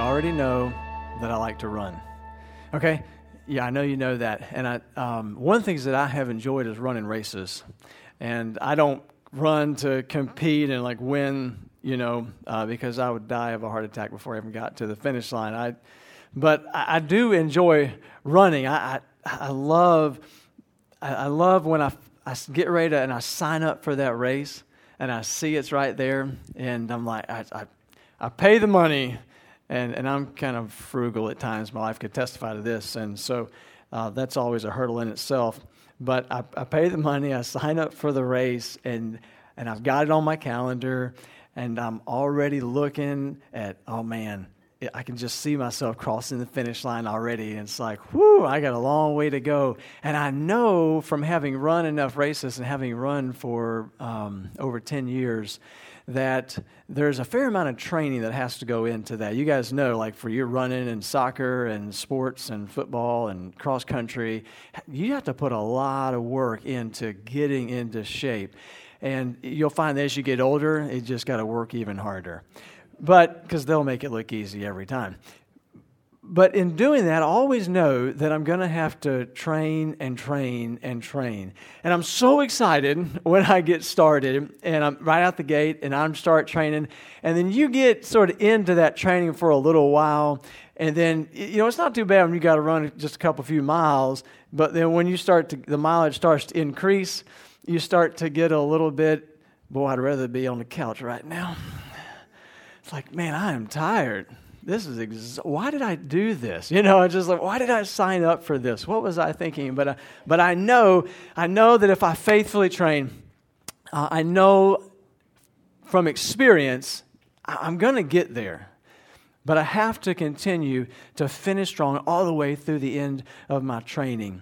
already know that I like to run. Okay? Yeah, I know you know that. And one of the things that I have enjoyed is running races. And I don't run to compete and like win, because I would die of a heart attack before I even got to the finish line. But I do enjoy running. I love when I get ready to, and I sign up for that race, and I see it's right there, and I'm like, I pay the money, and I'm kind of frugal at times. My wife could testify to this, and so that's always a hurdle in itself. But I pay the money, I sign up for the race, and I've got it on my calendar, and I'm already looking at, oh man, I can just see myself crossing the finish line already. And it's like, whoo, I got a long way to go. And I know from having run enough races and having run for over 10 years that there's a fair amount of training that has to go into that. You guys know, like for your running and soccer and sports and football and cross country, you have to put a lot of work into getting into shape. And you'll find that as you get older, it just got to work even harder. But because they'll make it look easy every time. But in doing that, I always know that I'm going to have to train and train and train. And I'm so excited when I get started and I'm right out the gate and I'm start training. And then you get sort of into that training for a little while. And then, it's not too bad when you got to run just a few miles. But then when the mileage starts to increase, you start to get a little bit, boy, I'd rather be on the couch right now. It's like, man, I am tired. This is why did I do this? It's just like, why did I sign up for this? What was I thinking? But I know that if I faithfully train, I know from experience, I'm going to get there. But I have to continue to finish strong all the way through the end of my training.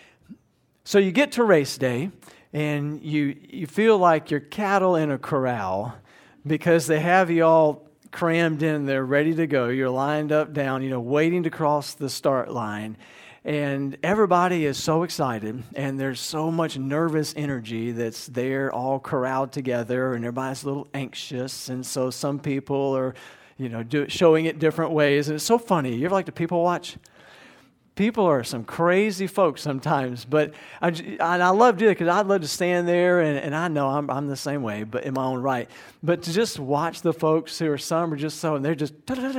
So you get to race day, and you feel like you're cattle in a corral because they have you all crammed in there, ready to go. You're lined up down, waiting to cross the start line. And everybody is so excited, and there's so much nervous energy that's there all corralled together, and everybody's a little anxious. And so some people are, showing it different ways. And it's so funny. You ever like to people watch? People are some crazy folks sometimes, but I love doing it because I'd love to stand there, and I know I'm the same way, but in my own right. But to just watch the folks who are some are just so, and they're just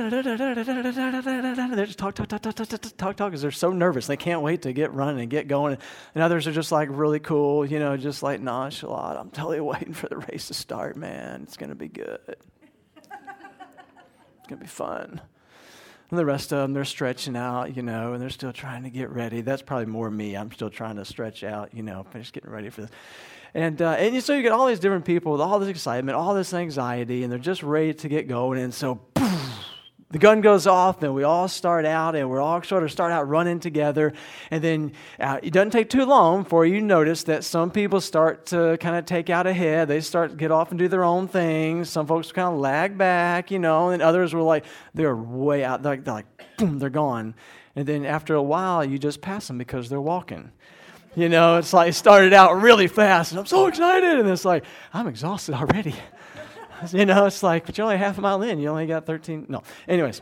talk because they're so nervous. They can't wait to get running and get going. And others are just like really cool, just like nonchalant. I'm totally waiting for the race to start, man. It's going to be good. It's going to be fun. And the rest of them, they're stretching out, and they're still trying to get ready. That's probably more me. I'm still trying to stretch out, just getting ready for this. And so you get all these different people with all this excitement, all this anxiety, and they're just ready to get going. And so the gun goes off, and we all start out, and we're all sort of start out running together. And then it doesn't take too long before you notice that some people start to kind of take out ahead. They start to get off and do their own things. Some folks kind of lag back, and others were like, they're way out. They're like, boom, they're gone. And then after a while, you just pass them because they're walking. It's like it started out really fast, and I'm so excited. And it's like, I'm exhausted already. It's like, but you're only half a mile in. You only got 13. No. Anyways.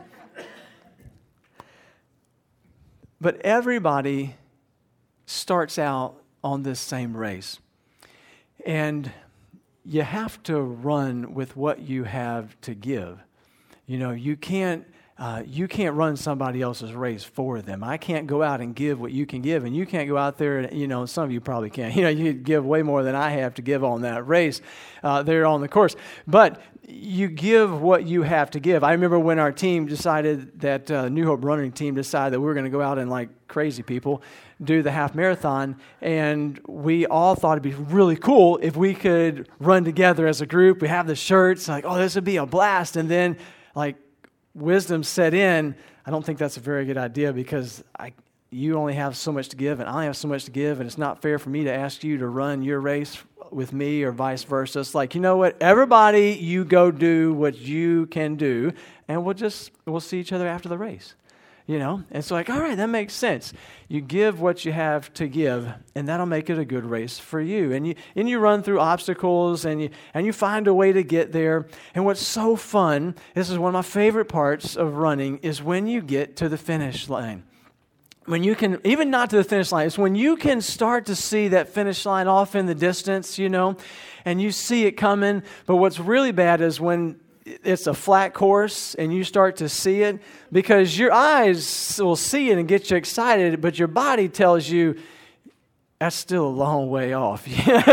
But everybody starts out on this same race. And you have to run with what you have to give. You can't run somebody else's race for them. I can't go out and give what you can give, and you can't go out there and, some of you probably can. You give way more than I have to give on that race there on the course. But you give what you have to give. I remember when our team decided that, New Hope running team decided that we were going to go out and, like crazy people, do the half marathon, and we all thought it'd be really cool if we could run together as a group. We have the shirts, like, oh, this would be a blast. And then, wisdom set in, I don't think that's a very good idea because you only have so much to give and I only have so much to give, and it's not fair for me to ask you to run your race with me or vice versa. It's like, you know what? Everybody, you go do what you can do, and we'll see each other after the race. And it's like, all right, that makes sense. You give what you have to give, and that'll make it a good race for you. And you run through obstacles, and you find a way to get there. And what's so fun, this is one of my favorite parts of running, is when you get to the finish line. When you can, even not to the finish line, it's when you can start to see that finish line off in the distance, and you see it coming. But what's really bad is when it's a flat course and you start to see it, because your eyes will see it and get you excited, but your body tells you that's still a long way off.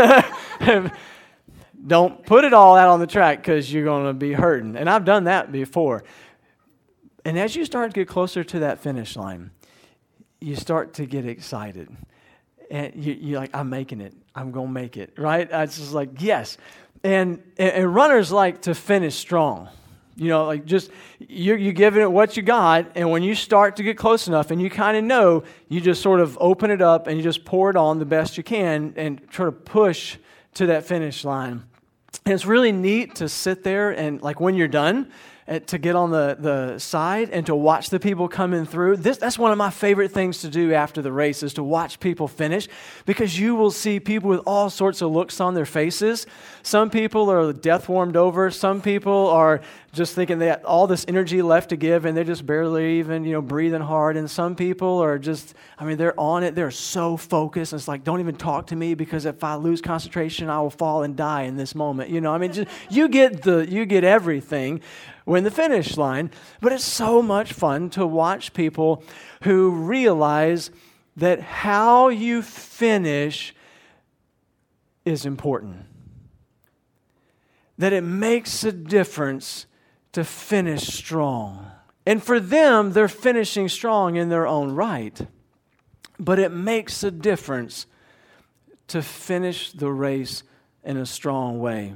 Don't put it all out on the track because you're going to be hurting. And I've done that before. And as you start to get closer to that finish line, you start to get excited. And you're like, I'm making it. I'm going to make it, right? It's just like, yes. And runners like to finish strong. Just you're giving it what you got, and when you start to get close enough and you kind of know, you just sort of open it up and you just pour it on the best you can and try to push to that finish line. And it's really neat to sit there and, like, when you're done, to get on the side and to watch the people coming through. That's one of my favorite things to do after the race, is to watch people finish, because you will see people with all sorts of looks on their faces. Some people are death warmed over. Some people are just thinking they have all this energy left to give and they're just barely even, breathing hard. And some people are just, they're on it. They're so focused. It's like, don't even talk to me, because if I lose concentration, I will fall and die in this moment. You get everything when the finish line. But it's so much fun to watch people who realize that how you finish is important. That it makes a difference to finish strong. And for them, they're finishing strong in their own right. But it makes a difference to finish the race in a strong way.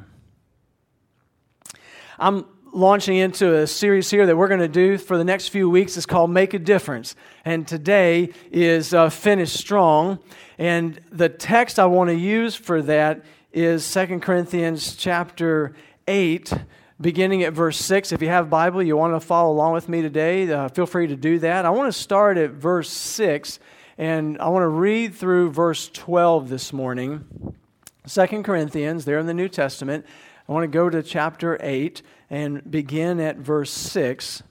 I'm launching into a series here that we're going to do for the next few weeks. It's called Make a Difference. And today is Finish Strong. And the text I want to use for that is 2 Corinthians chapter 8, beginning at verse 6. If you have a Bible, you want to follow along with me today, feel free to do that. I want to start at verse 6, and I want to read through verse 12 this morning. 2 Corinthians, there in the New Testament. I want to go to chapter 8 and begin at verse 6.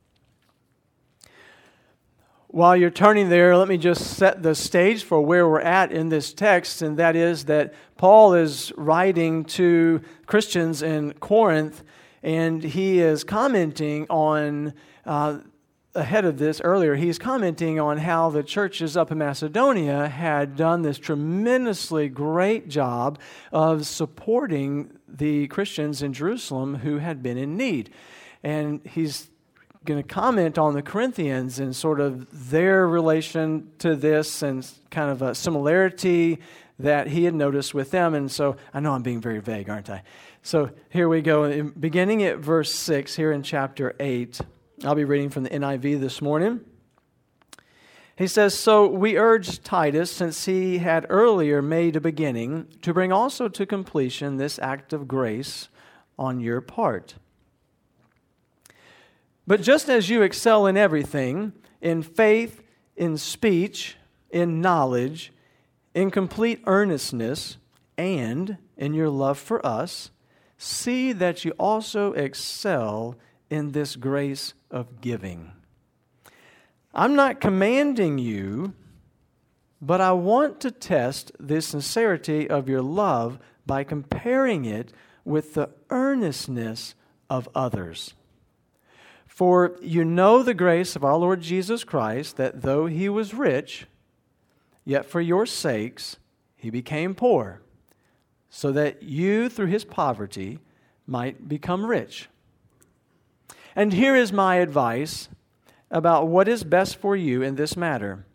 While you're turning there, let me just set the stage for where we're at in this text, and that is that Paul is writing to Christians in Corinth, and he is commenting on, ahead of this earlier, he's commenting on how the churches up in Macedonia had done this tremendously great job of supporting the Christians in Jerusalem who had been in need. And he's going to comment on the Corinthians and sort of their relation to this and kind of a similarity that he had noticed with them. And so I know I'm being very vague, aren't I? So here we go. Beginning at verse 6 here in chapter 8, I'll be reading from the NIV this morning. He says, "So we urge Titus, since he had earlier made a beginning, to bring also to completion this act of grace on your part. But just as you excel in everything, in faith, in speech, in knowledge, in complete earnestness, and in your love for us, see that you also excel in this grace of giving. I'm not commanding you, but I want to test the sincerity of your love by comparing it with the earnestness of others. For you know the grace of our Lord Jesus Christ, that though he was rich, yet for your sakes he became poor, so that you through his poverty might become rich. And here is my advice about what is best for you in this matter.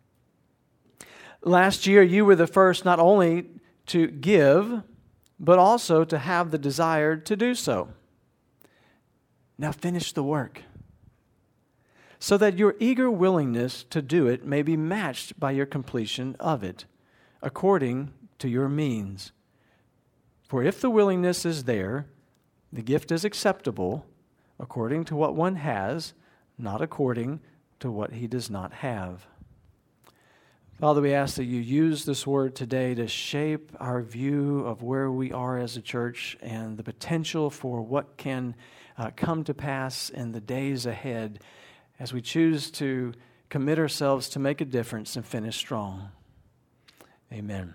Last year you were the first not only to give, but also to have the desire to do so. Now finish the work, so that your eager willingness to do it may be matched by your completion of it, according to your means. For if the willingness is there, the gift is acceptable, according to what one has, not according to what he does not have. Father, we ask that you use this word today to shape our view of where we are as a church and the potential for what can come to pass in the days ahead as we choose to commit ourselves to make a difference and finish strong. Amen.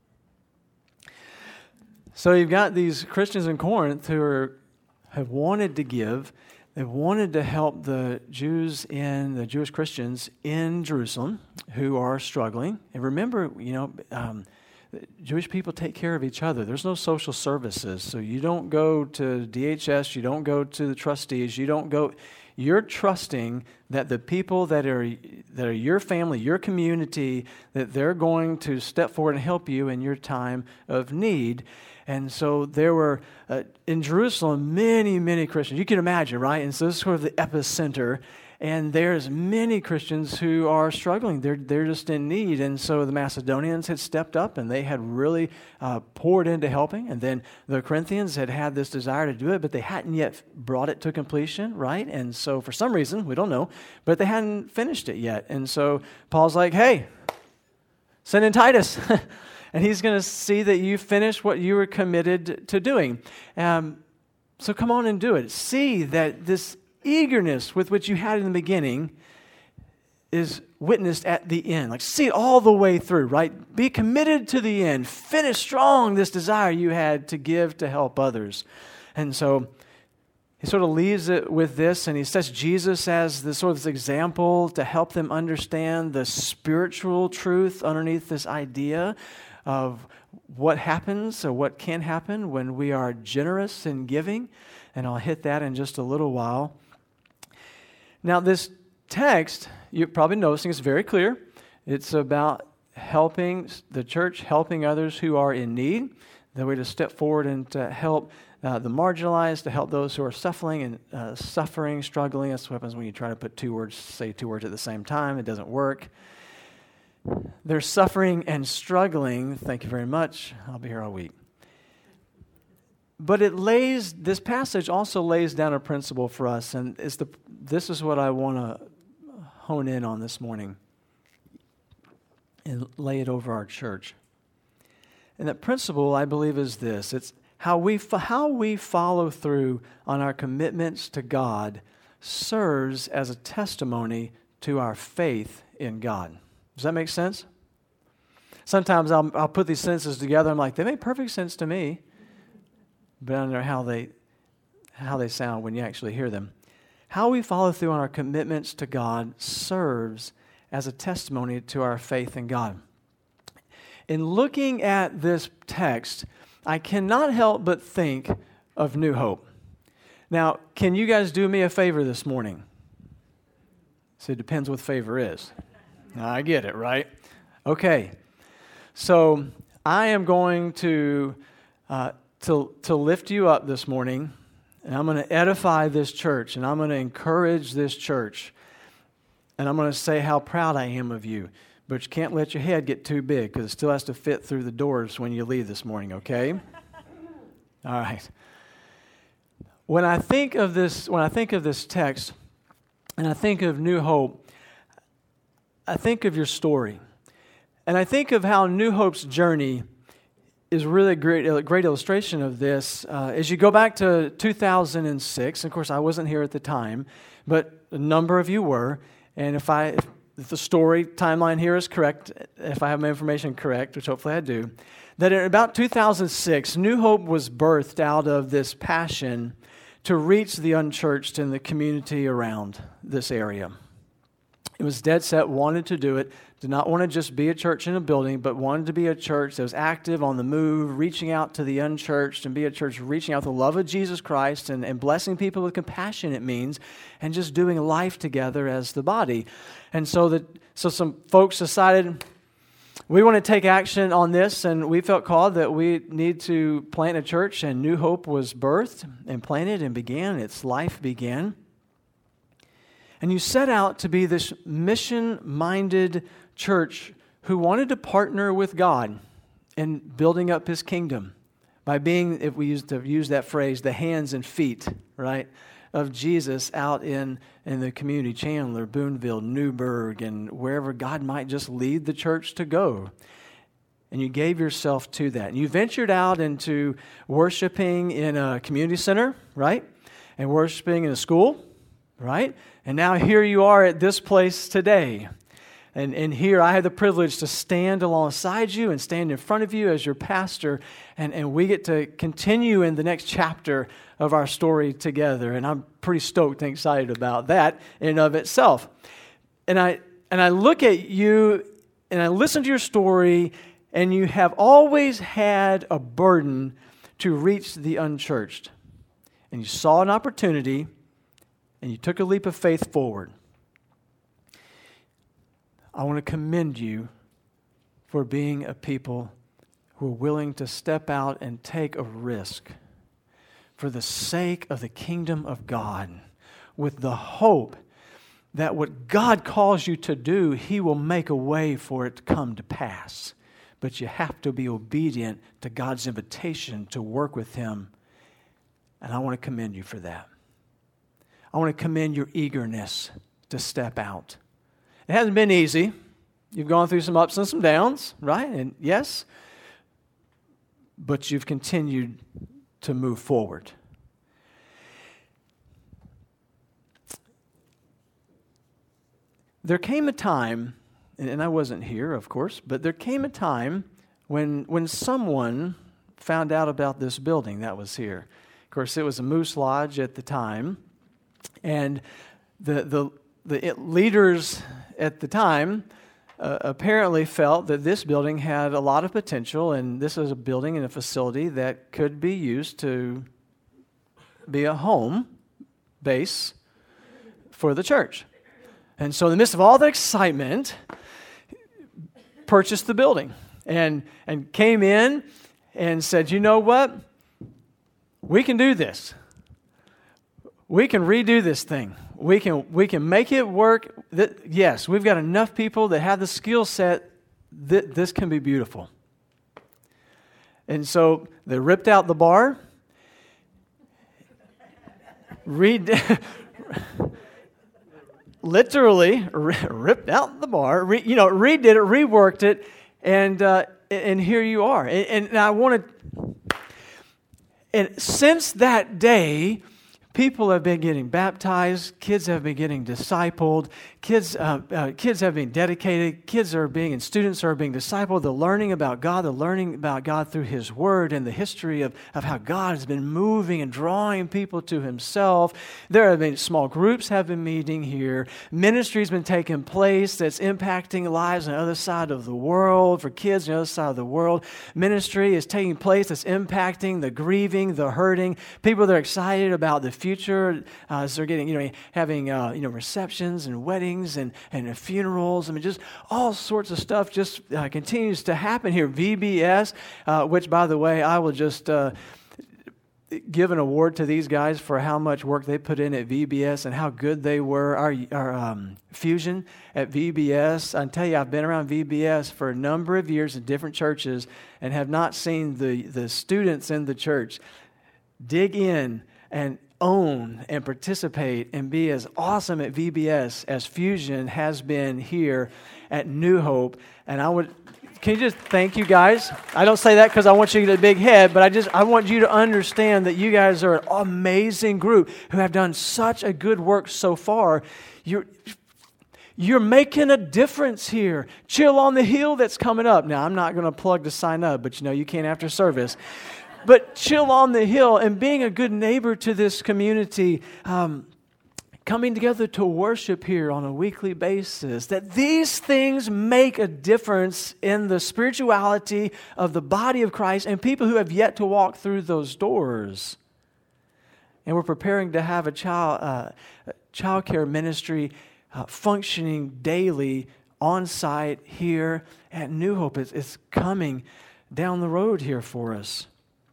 So you've got these Christians in Corinth who have wanted to give. They've wanted to help the Jewish Christians in Jerusalem who are struggling. And remember, Jewish people take care of each other. There's no social services. So you don't go to DHS, you don't go to the trustees, you're trusting that the people that are your family, your community, that they're going to step forward and help you in your time of need. And so there were, in Jerusalem, many, many Christians. You can imagine, right? And so this is sort of the epicenter. And there's many Christians who are struggling. They're just in need. And so the Macedonians had stepped up and they had really poured into helping. And then the Corinthians had this desire to do it, but they hadn't yet brought it to completion, right? And so for some reason, we don't know, but they hadn't finished it yet. And so Paul's like, hey, send in Titus. And he's going to see that you finish what you were committed to doing. So come on and do it. See that this eagerness with which you had in the beginning is witnessed at the end. Like, see it all the way through, right? Be committed to the end. Finish strong this desire you had to give to help others. And so he sort of leaves it with this, and he sets Jesus as this sort of example to help them understand the spiritual truth underneath this idea of what happens or what can happen when we are generous in giving. And I'll hit that in just a little while. Now, this text, you're probably noticing, it's very clear. It's about helping the church, helping others who are in need. That we're to step forward and to help the marginalized, to help those who are suffering, struggling. That's what happens when you try to say two words at the same time. It doesn't work. They're suffering and struggling. Thank you very much. I'll be here all week. But this passage also lays down a principle for us, and this is what I want to hone in on this morning and lay it over our church. And that principle, I believe, is this. It's how we follow through on our commitments to God serves as a testimony to our faith in God. Does that make sense? Sometimes I'll put these sentences together. I'm like, they make perfect sense to me. But I don't know how they sound when you actually hear them. How we follow through on our commitments to God serves as a testimony to our faith in God. In looking at this text, I cannot help but think of New Hope. Now, can you guys do me a favor this morning? So it depends what favor is. I get it, right? Okay. So I am going to lift you up this morning, and I'm going to edify this church, and I'm going to encourage this church, and I'm going to say how proud I am of you. But you can't let your head get too big because it still has to fit through the doors when you leave this morning, okay? All right. When I think of this text, and I think of New Hope, I think of your story. And I think of how New Hope's journey is really a great illustration of this. As you go back to 2006, of course I wasn't here at the time, but a number of you were, and if the story timeline here is correct, if I have my information correct, which hopefully I do, that in about 2006, New Hope was birthed out of this passion to reach the unchurched in the community around this area. It was dead set, wanted to do it, did not want to just be a church in a building, but wanted to be a church that was active, on the move, reaching out to the unchurched, and be a church reaching out with the love of Jesus Christ and blessing people with compassion, it means, and just doing life together as the body. And so some folks decided, we want to take action on this, and we felt called that we need to plant a church, and New Hope was birthed and planted and began, its life began. And you set out to be this mission-minded church who wanted to partner with God in building up His kingdom by being, if we used to use that phrase, the hands and feet, right, of Jesus out in the community, Chandler, Boonville, Newburgh, and wherever God might just lead the church to go. And you gave yourself to that. And you ventured out into worshiping in a community center, right? And worshiping in a school, right? And now here you are at this place today. And here I have the privilege to stand alongside you and stand in front of you as your pastor. And we get to continue in the next chapter of our story together. And I'm pretty stoked and excited about that in and of itself. And I look at you and I listen to your story, and you have always had a burden to reach the unchurched. And you saw an opportunity, and you took a leap of faith forward. I want to commend you for being a people who are willing to step out and take a risk for the sake of the kingdom of God, with the hope that what God calls you to do, He will make a way for it to come to pass. But you have to be obedient to God's invitation to work with Him. And I want to commend you for that. I want to commend your eagerness to step out. It hasn't been easy. You've gone through some ups and some downs, right? And yes, but you've continued to move forward. There came a time, and I wasn't here, of course, but there came a time when someone found out about this building that was here. Of course, it was a Moose Lodge at the time, and the leaders at the time apparently felt that this building had a lot of potential, and this was a building and a facility that could be used to be a home base for the church. And so in the midst of all the excitement, purchased the building and came in and said, you know what? We can do this. We can redo this thing. We can make it work. Yes, we've got enough people that have the skill set that this can be beautiful. And so they ripped out the bar, literally ripped out the bar, redid it, reworked it, and here you are. And I want to. And since that day, people have been getting baptized. Kids have been getting discipled. Kids have been dedicated. And students are being discipled. They're learning about God through His Word and the history of how God has been moving and drawing people to Himself. There have been small groups have been meeting here. Ministry's been taking place that's impacting lives on the other side of the world for kids on the other side of the world. Ministry is taking place that's impacting the grieving, the hurting. People that are excited about the future as they're getting, having receptions and weddings and funerals. I mean, just all sorts of stuff just continues to happen here. VBS, which, by the way, I will just give an award to these guys for how much work they put in at VBS and how good they were. Our fusion at VBS, I tell you, I've been around VBS for a number of years in different churches and have not seen the students in the church dig in and own and participate and be as awesome at VBS as Fusion has been here at New Hope. And can you just thank you guys? I don't say that because I want you to get a big head, but I want you to understand that you guys are an amazing group who have done such a good work so far. You're making a difference here. Chill on the Hill that's coming up. Now, I'm not going to plug to sign up, but you can after service. But Chill on the Hill and being a good neighbor to this community, coming together to worship here on a weekly basis, that these things make a difference in the spirituality of the body of Christ and people who have yet to walk through those doors. And we're preparing to have a child care ministry functioning daily on site here at New Hope. It's coming down the road here for us.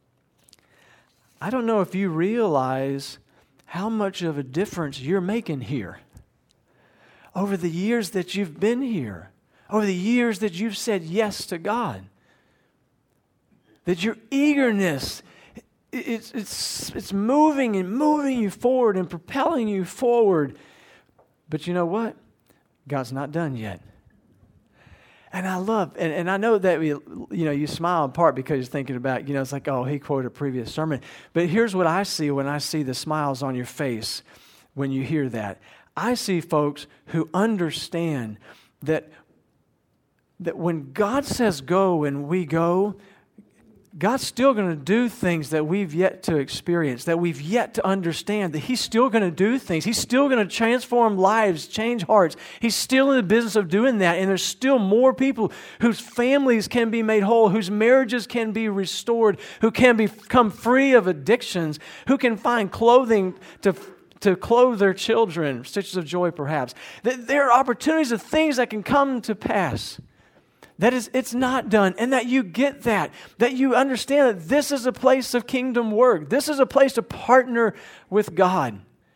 I don't know if you realize how much of a difference you're making here. Over the years that you've been here, over the years that you've said yes to God, that your eagerness it's moving and moving you forward and propelling you forward. But you know what? God's not done yet. And I love, and I know that you smile in part because you're thinking about, it's like, oh, he quoted a previous sermon. But here's what I see when I see the smiles on your face when you hear that. I see folks who understand that when God says go and we go, God's still going to do things that we've yet to experience, that we've yet to understand, that He's still going to do things. He's still going to transform lives, change hearts. He's still in the business of doing that, and there's still more people whose families can be made whole, whose marriages can be restored, who can become free of addictions, who can find clothing to clothe their children, stitches of joy perhaps. There are opportunities of things that can come to pass. That is, it's not done, and that you get that you understand that this is a place of kingdom work. This is a place to partner with God.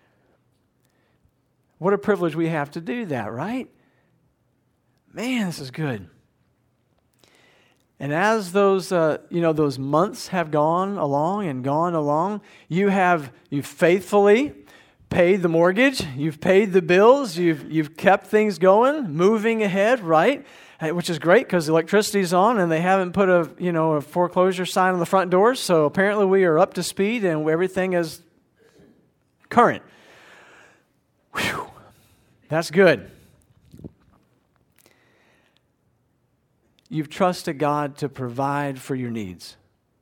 What a privilege we have to do that, right? Man, this is good. And as those months have gone along, you've faithfully paid the mortgage, you've paid the bills, you've kept things going, moving ahead, right? Which is great because the electricity's on and they haven't put a foreclosure sign on the front door. So apparently we are up to speed and everything is current. Whew. That's good. You've trusted God to provide for your needs.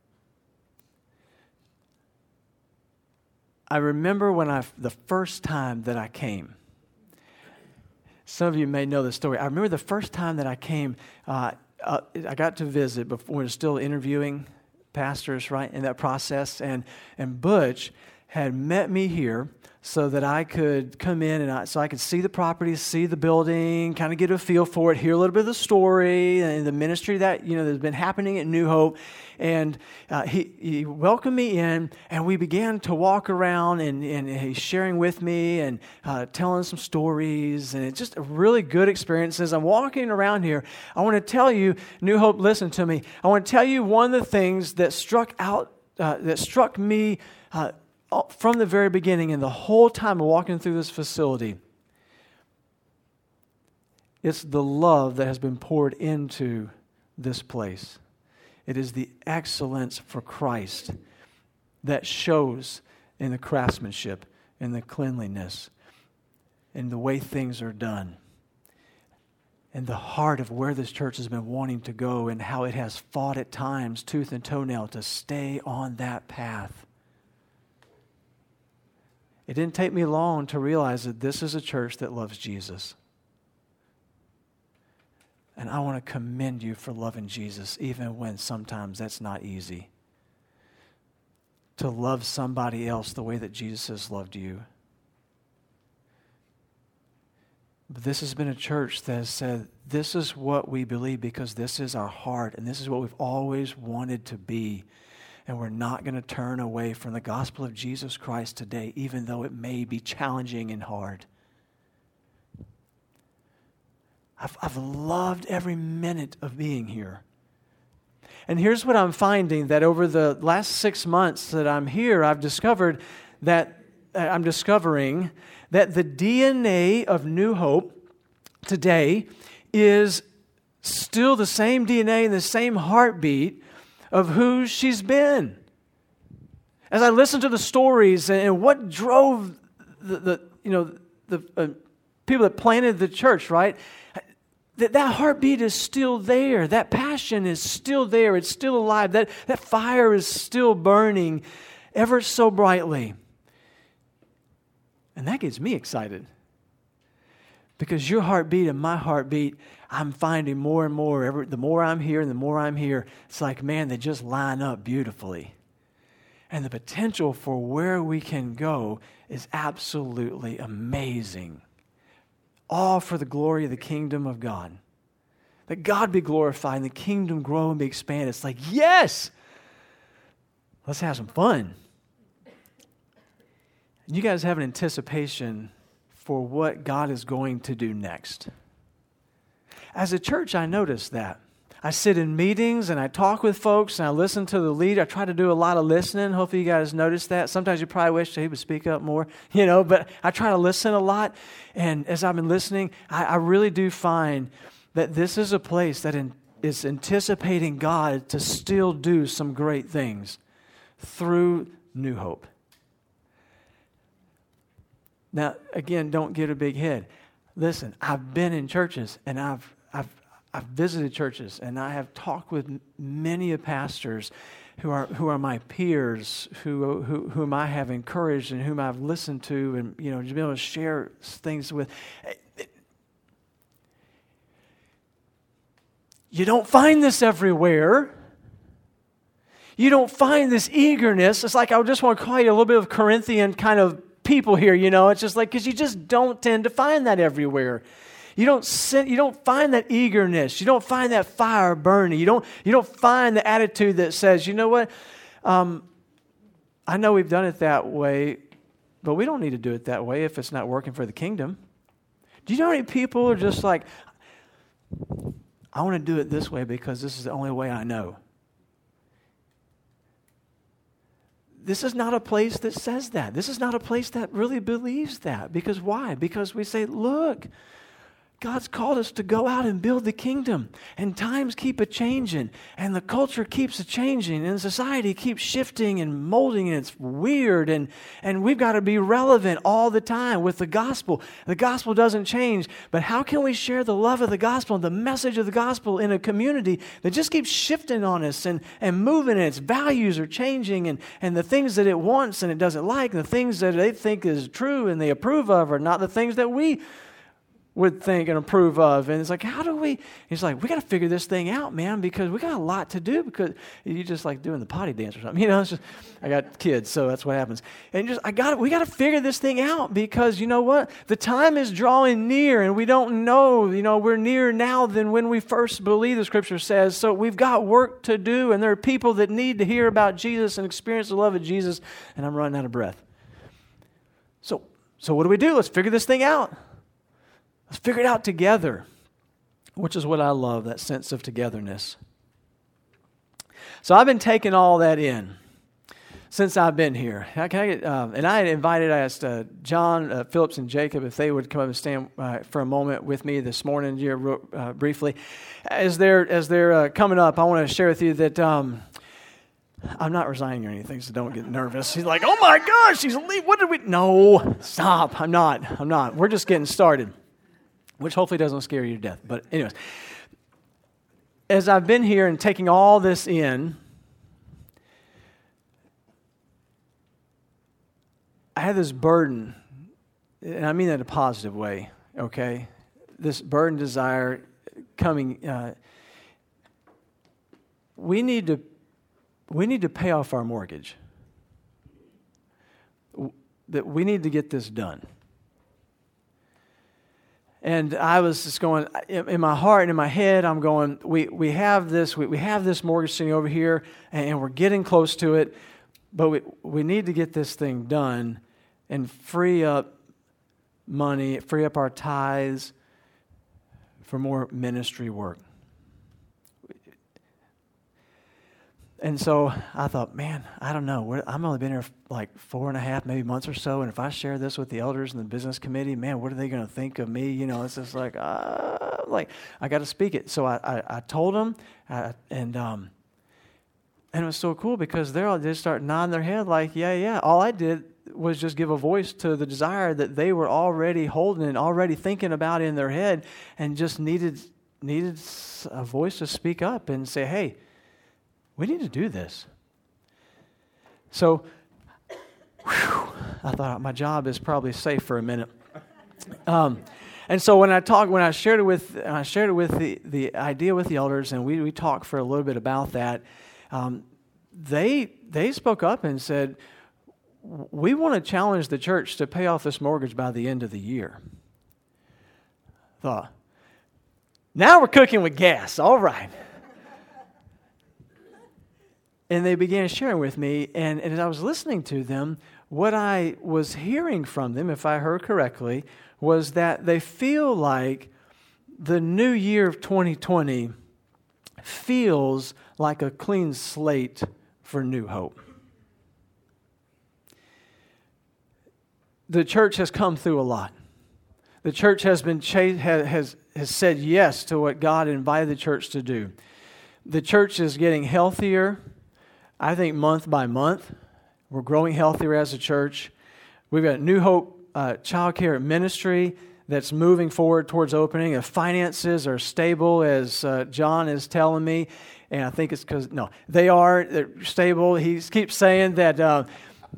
I remember the first time that I came. Some of you may know the story. I remember the first time that I came, I got to visit before we were still interviewing pastors, right, in that process. And Butch had met me here so that I could come in and so I could see the property, see the building, kind of get a feel for it, hear a little bit of the story and the ministry that that's been happening at New Hope. And he welcomed me in, and we began to walk around, and he's sharing with me and telling some stories, and it's just a really good experience. As I'm walking around here, I want to tell you, New Hope, listen to me. I want to tell you one of the things that struck me from the very beginning and the whole time of walking through this facility. It's the love that has been poured into this place. It is the excellence for Christ that shows in the craftsmanship, in the cleanliness, in the way things are done, and the heart of where this church has been wanting to go and how it has fought at times, tooth and toenail, to stay on that path. It didn't take me long to realize that this is a church that loves Jesus. And I want to commend you for loving Jesus, even when sometimes that's not easy. To love somebody else the way that Jesus has loved you. But this has been a church that has said, this is what we believe because this is our heart and this is what we've always wanted to be. And we're not going to turn away from the gospel of Jesus Christ today, even though it may be challenging and hard. I've loved every minute of being here. And here's what I'm finding, that over the last 6 months that I'm here, I'm discovering that the DNA of New Hope today is still the same DNA and the same heartbeat of who she's been. As I listen to the stories and what drove the people that planted the church, right? That heartbeat is still there. That passion is still there. It's still alive. That fire is still burning ever so brightly. And that gets me excited. Because your heartbeat and my heartbeat, I'm finding more and more. The more I'm here and the more I'm here, it's like, man, they just line up beautifully. And the potential for where we can go is absolutely amazing. All for the glory of the kingdom of God. That God be glorified and the kingdom grow and be expanded. It's like, yes! Let's have some fun. You guys have an anticipation for what God is going to do next. As a church, I noticed that. I sit in meetings and I talk with folks and I listen to the leader. I try to do a lot of listening. Hopefully you guys notice that. Sometimes you probably wish he would speak up more, but I try to listen a lot. And as I've been listening, I really do find that this is a place that is anticipating God to still do some great things through New Hope. Now, again, don't get a big head. Listen, I've been in churches and I've visited churches and I have talked with many of pastors who are my peers, whom I have encouraged and whom I've listened to and to be able to share things with. You don't find this everywhere. You don't find this eagerness. It's like I just want to call you a little bit of Corinthian kind of people here, It's just like, because you just don't tend to find that everywhere. You don't find that eagerness. You don't find that fire burning. You don't find the attitude that says, you know what? I know we've done it that way, but we don't need to do it that way if it's not working for the kingdom. Do you know how many people are just like, I want to do it this way because this is the only way I know? This is not a place that says that. This is not a place that really believes that. Because why? Because we say, look, God's called us to go out and build the kingdom. And times keep a-changing. And the culture keeps a-changing. And society keeps shifting and molding. And it's weird. And we've got to be relevant all the time with the gospel. The gospel doesn't change. But how can we share the love of the gospel and the message of the gospel in a community that just keeps shifting on us and moving, and its values are changing, and the things that it wants and it doesn't like, and the things that they think is true and they approve of are not the things that we would think and approve of. And it's like, he's like, we got to figure this thing out, man, because we got a lot to do, because you just like doing the potty dance or something. It's just, I got kids, so that's what happens. And we got to figure this thing out, because you know what? The time is drawing near, and we don't know, we're nearer now than when we first believed, the scripture says. So we've got work to do, and there are people that need to hear about Jesus and experience the love of Jesus, and I'm running out of breath. So what do we do? Let's figure this thing out. Let's figure it out together, which is what I love, that sense of togetherness. So I've been taking all that in since I've been here. And I asked John, Phillips, and Jacob if they would come up and stand for a moment with me this morning here briefly. As they're coming up, I want to share with you that I'm not resigning or anything, so don't get nervous. He's like, oh my gosh, he's leaving. What did we? No, stop. I'm not. We're just getting started. Which hopefully doesn't scare you to death. But anyways, as I've been here and taking all this in, I had this burden, and I mean that in a positive way, okay? This burden, desire coming. We need to pay off our mortgage. That we need to get this done. And I was just going, in my heart and in my head, I'm going, we have this mortgage sitting over here, and we're getting close to it, but we need to get this thing done and free up money, free up our tithes for more ministry work. And so I thought, man, I don't know. I've only been here like 4.5, maybe months or so. And if I share this with the elders and the business committee, man, what are they going to think of me? It's just like I got to speak it. So I told them, and it was so cool because they start nodding their head like, yeah. All I did was just give a voice to the desire that they were already holding and already thinking about in their head, and just needed a voice to speak up and say, hey, we need to do this. So, I thought my job is probably safe for a minute. And so when I shared it with the idea with the elders, and we talked for a little bit about that, they spoke up and said, we want to challenge the church to pay off this mortgage by the end of the year. Thought, now we're cooking with gas. All right. And they began sharing with me, and as I was listening to them, what I was hearing from them, if I heard correctly, was that they feel like the new year of 2020 feels like a clean slate for New Hope. The church has come through a lot. The church has been has said yes to what God invited the church to do. The church is getting healthier, I think, month by month. We're growing healthier as a church. We've got New Hope Child Care Ministry that's moving forward towards opening. The finances are stable, as John is telling me. And I think it's because, no, they're stable. He keeps saying that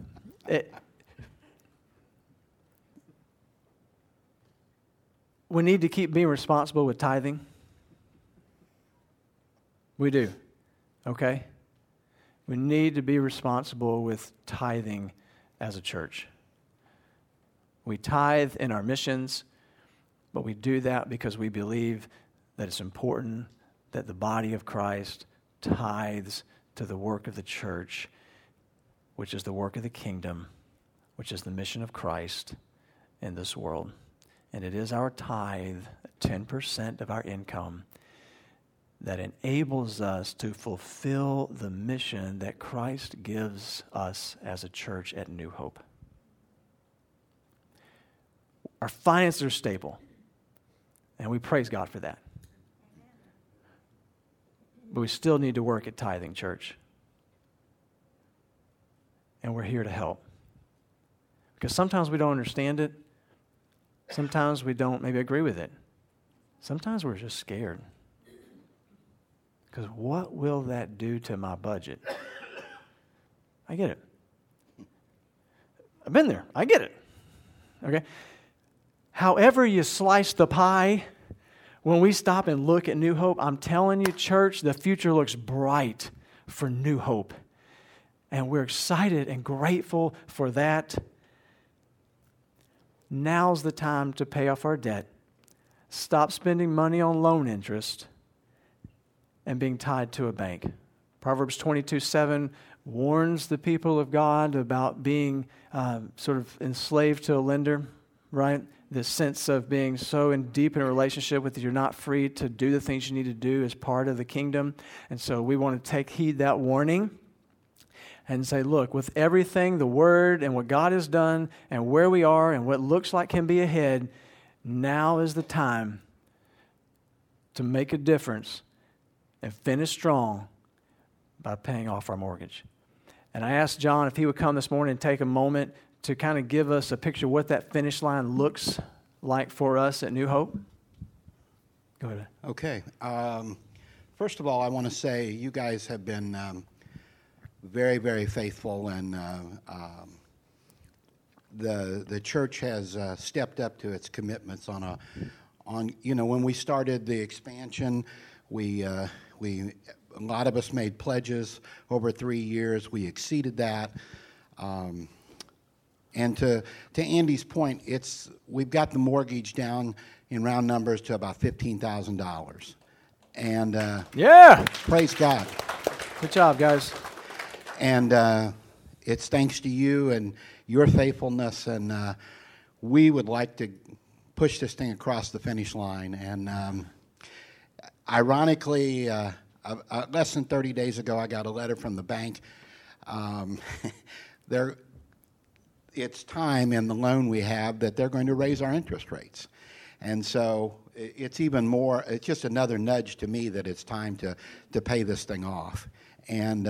we need to keep being responsible with tithing. We do, okay? We need to be responsible with tithing as a church. We tithe in our missions, but we do that because we believe that it's important that the body of Christ tithes to the work of the church, which is the work of the kingdom, which is the mission of Christ in this world. And it is our tithe, 10% of our income, that enables us to fulfill the mission that Christ gives us as a church at New Hope. Our finances are stable, and we praise God for that. But we still need to work at tithing, church. And we're here to help. Because sometimes we don't understand it. Sometimes we don't maybe agree with it. Sometimes we're just scared. Because what will that do to my budget? I get it. I've been there. I get it. Okay? However you slice the pie, when we stop and look at New Hope, I'm telling you, church, the future looks bright for New Hope. And we're excited and grateful for that. Now's the time to pay off our debt. Stop spending money on loan interest and being tied to a bank. Proverbs 22:7 warns the people of God about being sort of enslaved to a lender, right? This sense of being so deep in a relationship with you, you're not free to do the things you need to do as part of the kingdom. And so we want to take heed that warning and say, look, with everything, the Word and what God has done and where we are and what looks like can be ahead, now is the time to make a difference and finish strong by paying off our mortgage. And I asked John if he would come this morning and take a moment to kind of give us a picture of what that finish line looks like for us at New Hope. Go ahead. Okay. First of all, I want to say you guys have been very, very faithful, and the church has stepped up to its commitments on when we started the expansion, we a lot of us made pledges over 3 years. We exceeded that. And to Andy's point, we've got the mortgage down in round numbers to about $15,000. And yeah, praise God. Good job, guys. And it's thanks to you and your faithfulness, and we would like to push this thing across the finish line. And ironically, less than 30 days ago, I got a letter from the bank. It's time in the loan we have that they're going to raise our interest rates. And so it's even more, it's just another nudge to me that it's time to pay this thing off. And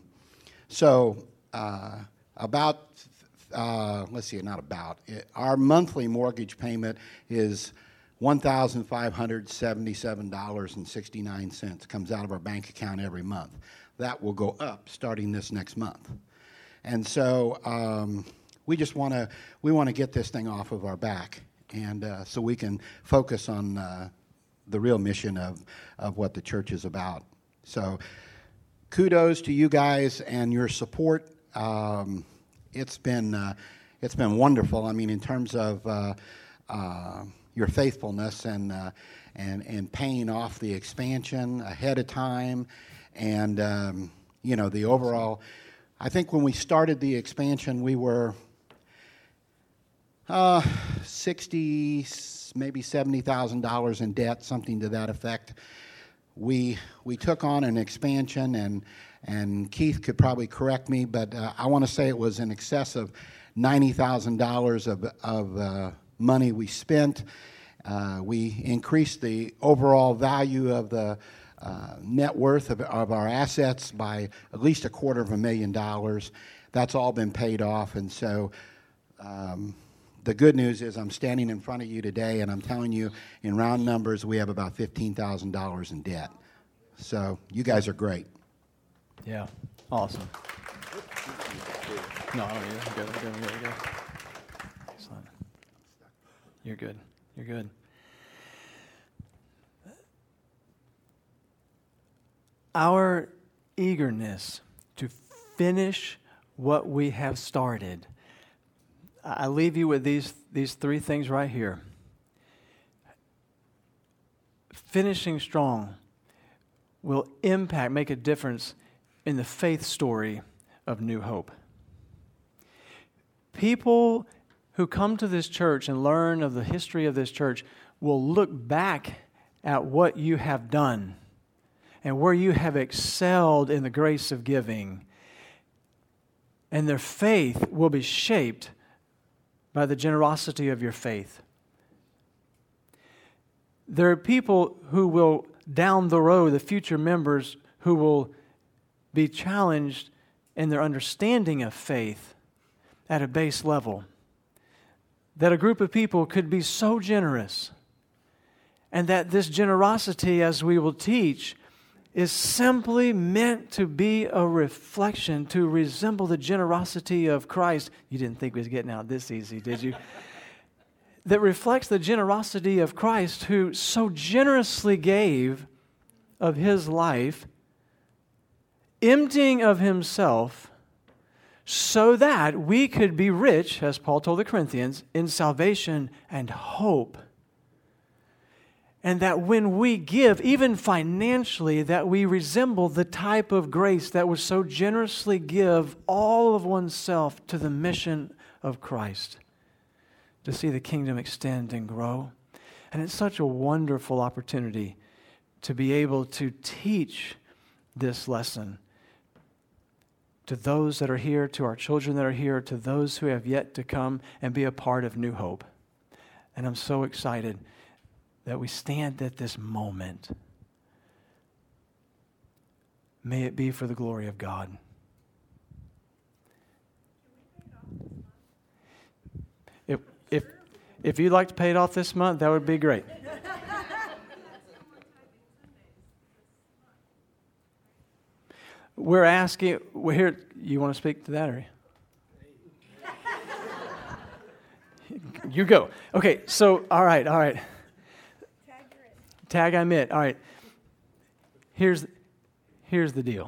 our monthly mortgage payment is $1,577.69. Comes out of our bank account every month. That will go up starting this next month. And so we want to get this thing off of our back, and so we can focus on the real mission of what the church is about. So kudos to you guys and your support. It's been wonderful. I mean, in terms of your faithfulness and paying off the expansion ahead of time, and the overall. I think when we started the expansion, we were $60,000, maybe $70,000 in debt, something to that effect. we took on an expansion, and Keith could probably correct me, but I want to say it was in excess of $90,000 of money we spent. We increased the overall value of the net worth of our assets by at least $250,000. That's all been paid off, and so the good news is I'm standing in front of you today, and I'm telling you, in round numbers, we have about $15,000 in debt. So you guys are great. Yeah, awesome. No, you're good. Excellent. You're good. You're good. Our eagerness to finish what we have started. I leave you with these three things right here. Finishing strong will make a difference in the faith story of New Hope. People who come to this church and learn of the history of this church will look back at what you have done and where you have excelled in the grace of giving, and their faith will be shaped by the generosity of your faith. There are people who will, down the road, the future members, who will be challenged in their understanding of faith at a base level. That a group of people could be so generous, and that this generosity, as we will teach, is simply meant to be a reflection, to resemble the generosity of Christ. You didn't think we was getting out this easy, did you? That reflects the generosity of Christ, who so generously gave of His life, emptying of Himself, so that we could be rich, as Paul told the Corinthians, in salvation and hope. And that when we give, even financially, that we resemble the type of grace that would so generously give all of oneself to the mission of Christ, to see the kingdom extend and grow. And it's such a wonderful opportunity to be able to teach this lesson to those that are here, to our children that are here, to those who have yet to come and be a part of New Hope. And I'm so excited that we stand at this moment. May it be for the glory of God. If you'd like to pay it off this month, that would be great. We're asking, we're here, you want to speak to that, or? You go. Okay, so, all right. Tag I'm it. All right. Here's the deal.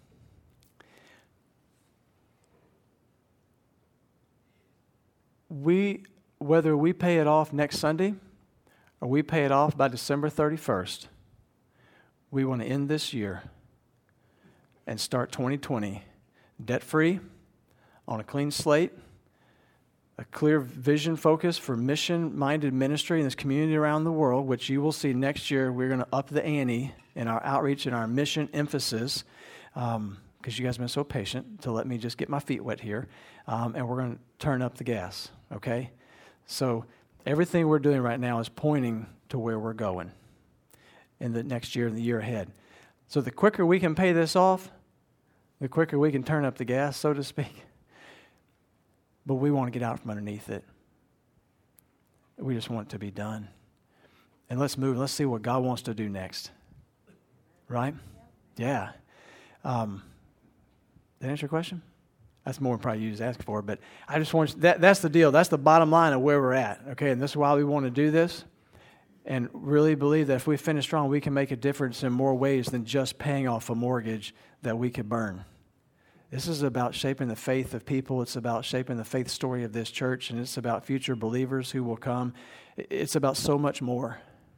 Whether we pay it off next Sunday or we pay it off by December 31st, we want to end this year and start 2020 debt-free, on a clean slate, a clear vision focus for mission-minded ministry in this community around the world, which you will see next year. We're going to up the ante in our outreach and our mission emphasis, because you guys have been so patient to let me just get my feet wet here, and we're going to turn up the gas, okay? So everything we're doing right now is pointing to where we're going in the next year and the year ahead. So the quicker we can pay this off, the quicker we can turn up the gas, so to speak. But we want to get out from underneath it. We just want it to be done. And let's move. Let's see what God wants to do next. Right? Yeah. Did that answer your question? That's more than probably you was asking for, but I just want you, that's the deal. That's the bottom line of where we're at. Okay, and this is why we want to do this, and really believe that if we finish strong, we can make a difference in more ways than just paying off a mortgage that we could burn. This is about shaping the faith of people. It's about shaping the faith story of this church, and it's about future believers who will come. It's about so much more.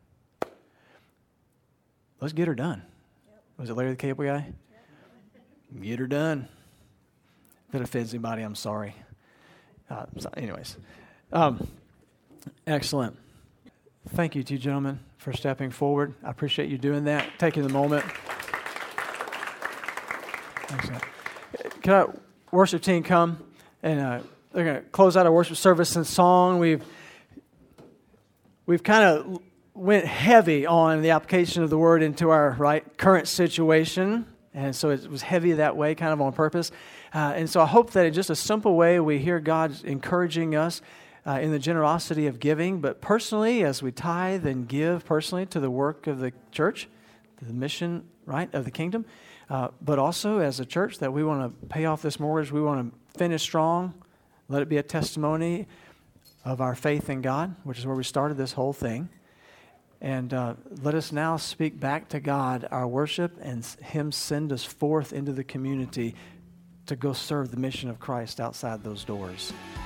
Let's get her done. Was it Larry the Cable Guy? Get her done. If that offends anybody, I'm sorry. Anyways, excellent. Thank you to you, gentlemen, for stepping forward. I appreciate you doing that, taking the moment. Thanks, man. Can our worship team come? And they're going to close out our worship service in song. We've kind of went heavy on the application of the word into our current situation. And so it was heavy that way, kind of on purpose. And so I hope that in just a simple way, we hear God encouraging us in the generosity of giving, but personally, as we tithe and give personally to the work of the church, to the mission, of the kingdom, but also as a church that we want to pay off this mortgage, we want to finish strong, let it be a testimony of our faith in God, which is where we started this whole thing. And let us now speak back to God our worship and Him send us forth into the community to go serve the mission of Christ outside those doors.